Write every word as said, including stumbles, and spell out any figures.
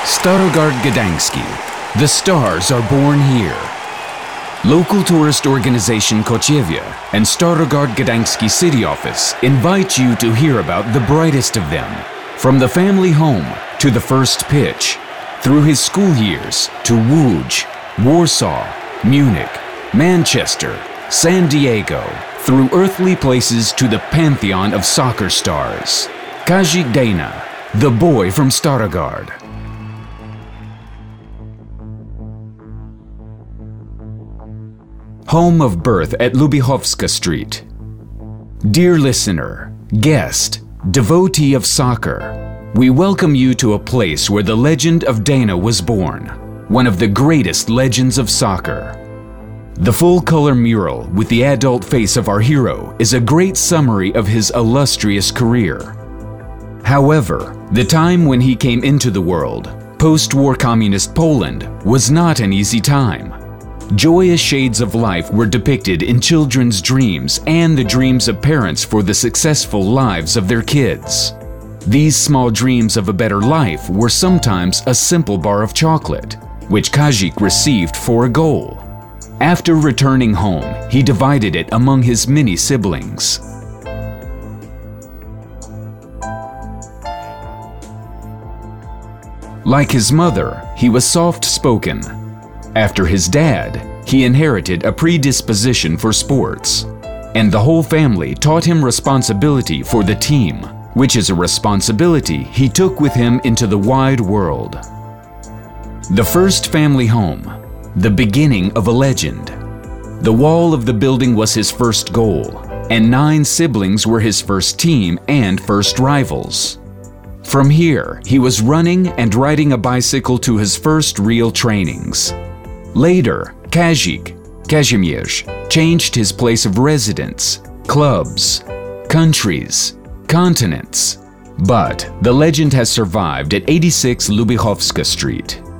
Starogard Gdański. The stars are born here. Local tourist organization Kociewia and Starogard Gdański City Office invite you to hear about the brightest of them. From the family home to the first pitch, through his school years to Łódź, Warsaw, Munich, Manchester, San Diego, through earthly places to the pantheon of soccer stars. Kazik Dejna, the boy from Starogard. Home of birth at Lubichowska Street. Dear listener, guest, devotee of soccer, we welcome you to a place where the legend of Dejna was born, one of the greatest legends of soccer. The full-color mural with the adult face of our hero is a great summary of his illustrious career. However, the time when he came into the world, post-war communist Poland, was not an easy time. Joyous shades of life were depicted in children's dreams and the dreams of parents for the successful lives of their kids. These small dreams of a better life were sometimes a simple bar of chocolate, which Kazik received for a goal. After returning home, he divided it among his many siblings. Like his mother, he was soft-spoken. After his dad, he inherited a predisposition for sports, and the whole family taught him responsibility for the team, which is a responsibility he took with him into the wide world. The first family home, the beginning of a legend. The wall of the building was his first goal, and nine siblings were his first team and first rivals. From here, he was running and riding a bicycle to his first real trainings. Later, Kazik, Kazimierz, changed his place of residence, clubs, countries, continents. But the legend has survived at eighty-six Lubichowska Street.